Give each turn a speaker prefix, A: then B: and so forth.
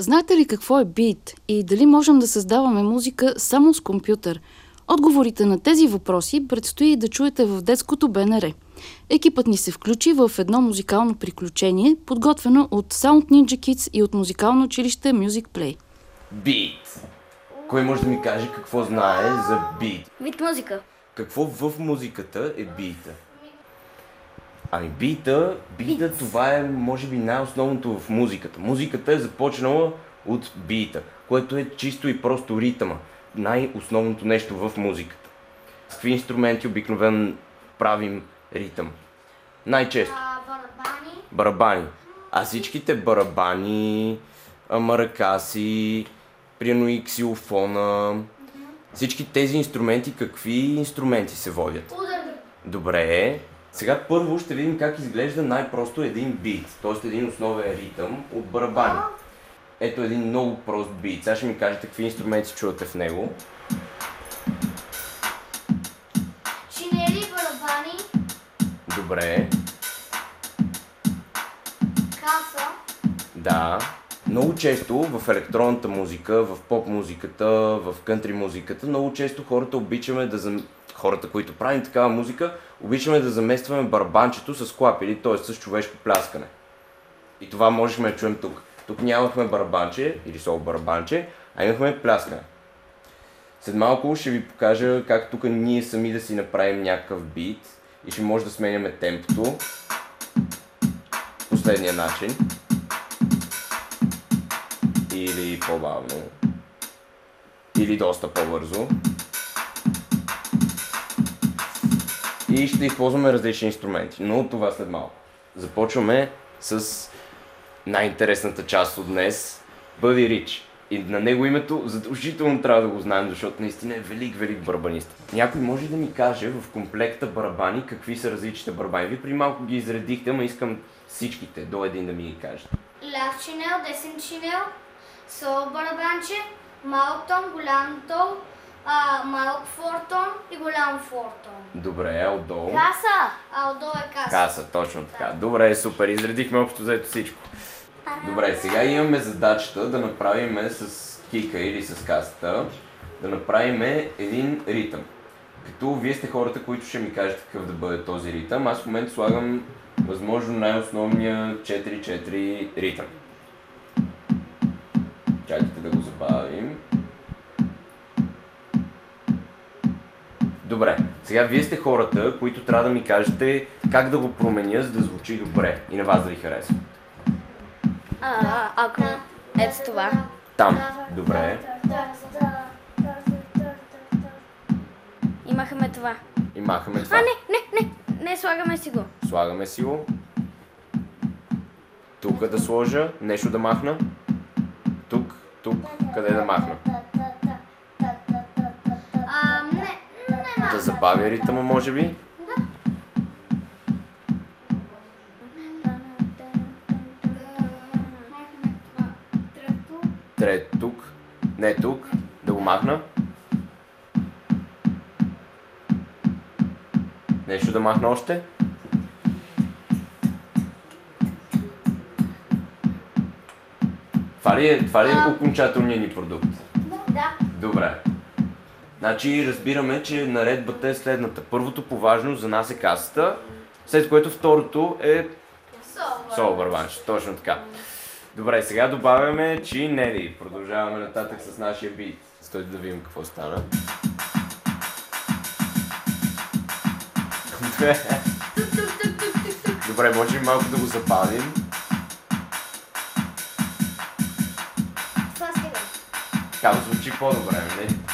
A: Знаете ли какво е бит и дали можем да създаваме музика само с компютър? Отговорите на тези въпроси предстои да чуете в детското БНР. Екипът ни се включи в едно музикално приключение, подготвено от Sound Ninja Kids и от музикално училище Music Play.
B: Бит. Кой може да ми каже какво знае за бит?
C: Вид музика.
B: Какво в музиката е бита? Ами бита това е може би най-основното в музиката. Музиката е започнала от бита, което е чисто и просто ритъма. Най-основното нещо в музиката. С какви инструменти обикновено правим ритъм? Най-често. Барабани. А всичките барабани, маракаси, прино и ксилофона, всички тези инструменти, какви инструменти се водят? Добре. Сега първо ще видим как изглежда най-просто един бит, т.е. един основен ритъм от барабани. Ето един много прост бит. Сега ще ми кажете какви инструменти чувате в него.
C: Чинели, барабани.
B: Добре.
C: Каса.
B: Да. Много често в електронната музика, в поп музиката, в кънтри музиката, много често хората, които правим такава музика, обичаме да заместваме барабанчето с клап или т.е. с човешко пляскане. И това можехме да чуем тук. Тук нямахме барабанче или соло барабанче, а имахме пляскане. След малко ще ви покажа как тук ние сами да си направим някакъв бит и ще може да сменяме темпото последния начин. Или по-бавно. Или доста по-бързо. И ще използваме различни инструменти, но това след малко. Започваме с най-интересната част от днес. Бъди Рич. И на него името задължително трябва да го знаем, защото наистина е велик барабанист. Някой може да ми каже в комплекта барабани какви са различните барабани? Вие при малко ги изредихте, ама искам всичките до един да ми ги кажете.
C: Ляв чинел, десен чинел, соло барабанче, малък тон, голям тон, малък фортон и голям фортон.
B: Добре, отдолу.
C: Каса! А отдолу е каса.
B: Каса, точно така. Добре, супер. Изредихме общо взето всичко. Добре, сега имаме задачата да направим с кика или с касата, да направим един ритъм. Като вие сте хората, които ще ми кажете какъв да бъде този ритъм, аз в момента слагам възможно най-основния 4-4 ритъм. Чакайте да го забавим. Добре, сега вие сте хората, които трябва да ми кажете как да го променя, за да звучи добре и на вас да ви харесва.
C: Ако ето това.
B: Там, добре.
C: И махаме това.
B: И махаме това.
C: Не, слагаме си го.
B: Слагаме си го. Тук да сложа, нещо да махна. Тук, къде да махна?
C: Не
B: Да забавя ритъма, може би. Трето тук. Не тук. Да го махна. Нещо да махна още. Това ли е окончателният ни продукт?
C: Да.
B: Добре. Значи разбираме, че наредбата е следната. Първото по важност за нас е касата, след което второто е соло барабанче. Точно така. Добре, сега добавяме чинели. Продължаваме нататък с нашия бит. Стойте да видим какво стана. Добре, може ли малко да го забавим?
C: Това стига.
B: Така да звучи по-добре, не?